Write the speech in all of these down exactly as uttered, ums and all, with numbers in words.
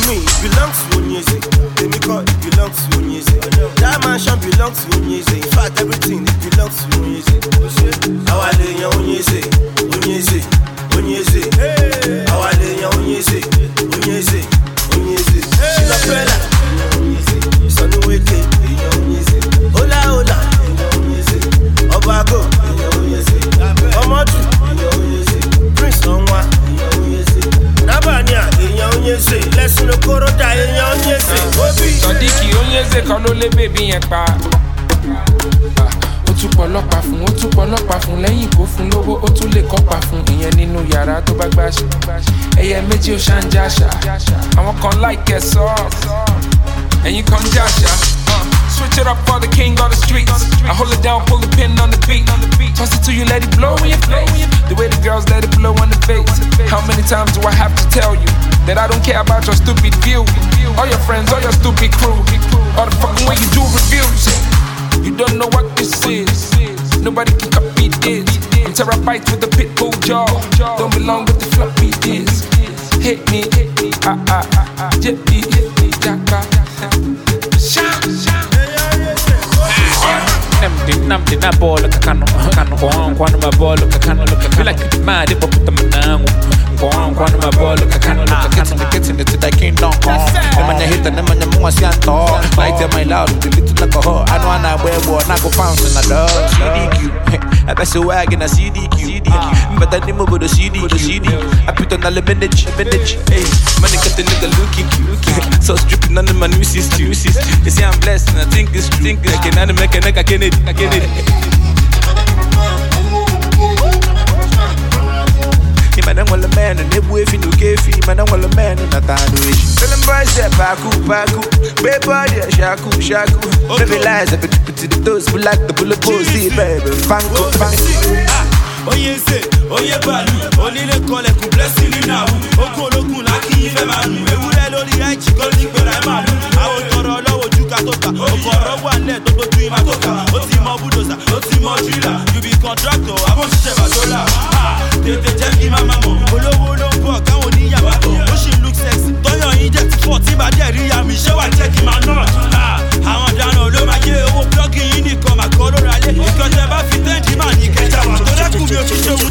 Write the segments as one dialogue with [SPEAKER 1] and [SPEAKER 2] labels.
[SPEAKER 1] me, it belongs to Onyeze. Let me call it belongs to Onyeze. That mansion belongs to Onyeze. In fact, everything it belongs to Onyeze. Our lady Onyeze, Onyeze, Onyeze. Our lady Onyeze, Onyeze, Onyeze. Shilapela, Onyeze. Sanuweke, Onyeze. Hola, hola, Onyeze. Obago, Onyeze. Omodu, Onyeze. Prince Onwa, Onyeze. Nabanya, Onyeze. Let's no korota, Onyeze. Obi.
[SPEAKER 2] Sodiki Onyeze kan ló lé bèbí yẹn pa. Ó tún pọlọ́pàá fún, ó tún pọlọ́pàá fún lẹ́yìn kó fún lówó, ó tún lè kọ́pàá fún ìyẹn nínú yàrá tó bá gbàṣẹ. Ẹyẹ méjì ó ṣàǹjàṣà, àwọn kan láìkẹ́ sọ, ẹ̀yin kan jàṣà. Switch it up for the king of the streets. I hold it down, pull the pin on the beat. Toss it to you, let it blow in your face. The way the girls let it blow on the face. How many times do I have to tell you that I don't care about your stupid view? All your friends, all your stupid crew. All the fucking way you do reviews. You don't know what this is. Nobody can copy this. I'm terabytes with the pit bull jaw. Don't belong with the floppy disks. Hit me, ah ah ah, jet me, jacka.
[SPEAKER 3] Namdi na bolo kakano kakano kwa kwa na bolo kakano bila kitimadi popita manangu kwa kwa na bolo kakano kakano getting into that kingdom come them na hit them na mo asianto like them my loud the little like a ho I know na webo na go pounce na dog C D Q I got so wagon a C D Q but that name over the C D Q I put on the bandage bandage hey man get the nigga looking cute so stripping on the man new system they say I'm blessed and I think it's think I can make a nigga can it I can it man wala man ne buefi no kefi man wala man na tanu ishi feeling boys that baku baku baby body shaku shaku baby lies up to the toes we like the bullet pussy baby fanko fanko
[SPEAKER 1] Oyeze oye balu onile kole ku blessing now okologun la kin fe manu ewure lórí eji ko ni gbera e malu awo toro lowo juka tota okoro wa le to doju ima tota o ti mo bulldozer o ti mo driller you be contractor abo sise ba dollar tete je ki mama mo olowo lo nbo kan oni yawa to o she look sexy toyo yin je ti forty ba de ri ya mi se wa je ki ma not àwọn dano lo ma je owo plug yin ni ko ma ko lo rale because e ba fit ten di man ni keja wa to le ku mi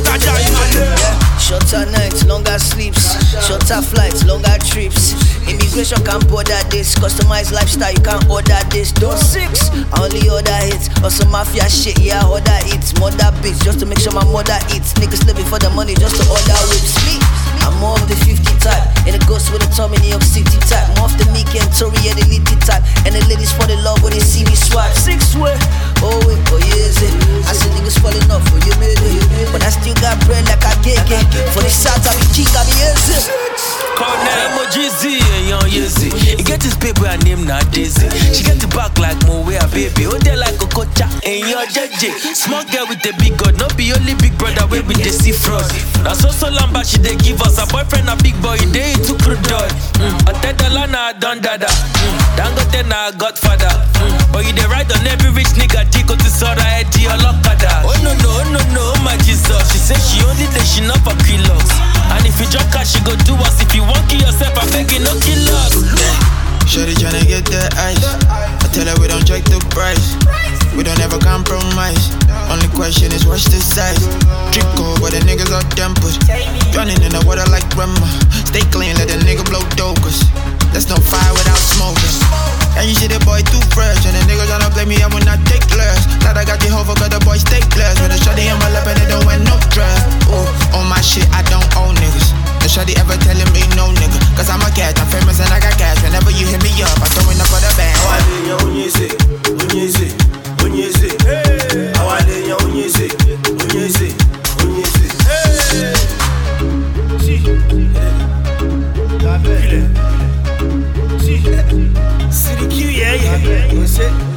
[SPEAKER 4] Shorter nights, longer sleeps. Shorter flights, longer trips. Immigration can't border this. Customized lifestyle, you can't order this. Don't six, I only order hits. Also mafia shit, yeah, I order eats. Mother beats, just to make sure my mother eats. Niggas living for the money, just to order whips. Me, I'm more of the fifty type. And it goes with the Tommy New York City type. More of the Meek and Tory and the Litty type. And the ladies fall in love when they see me swipe. Six way, oh wait, oh yeah, is it? I see niggas falling off, oh you made it. But I still got bread like I get it. For the shots I be king, I be easy.
[SPEAKER 5] Call name G-Z and young Yeezy. He get his paper and name not Daisy. She get the back like Moe, a baby. Oh, they like a cocha and your J J. Small girl with the big god, not be only big brother way with the see fraud. Now so so lamba she they give us a boyfriend a big boy. They to crude dog. I tell the lana done dada. Dangote na Godfather. But you they ride on every rich nigga. Tico to Sora Eddie or Lokada. Oh no no no no my Jesus. She say she only day she not for kilos. And if you drop cash she go do us. If you want kill yourself I beg you no kill us.
[SPEAKER 6] Shorty tryna get that ice. I tell her we don't check the price. We don't ever compromise. Only question is what's the size. Drip cold but the niggas are tempered. Running in the water like grandma. Stay clean let the nigga blow dope. Cause there's no fire without smoking. And you see the boy too fresh. And the nigga tryna play me I will not take less. Glad I got the hover cause the boy stay class. With a shorty in my lap and they don't wear no dress. Ooh, on my shit I don't own niggas. No shorty ever telling me no nigga. Cause I'm a cat, I'm famous and I got cash. Whenever you hit me up, I'm throwing up for the band.
[SPEAKER 1] Awale onyeze, onyeze, onyeze. Awale onyeze, onyeze, onyeze. Si, la belle. Si, C D Q yeah yeah.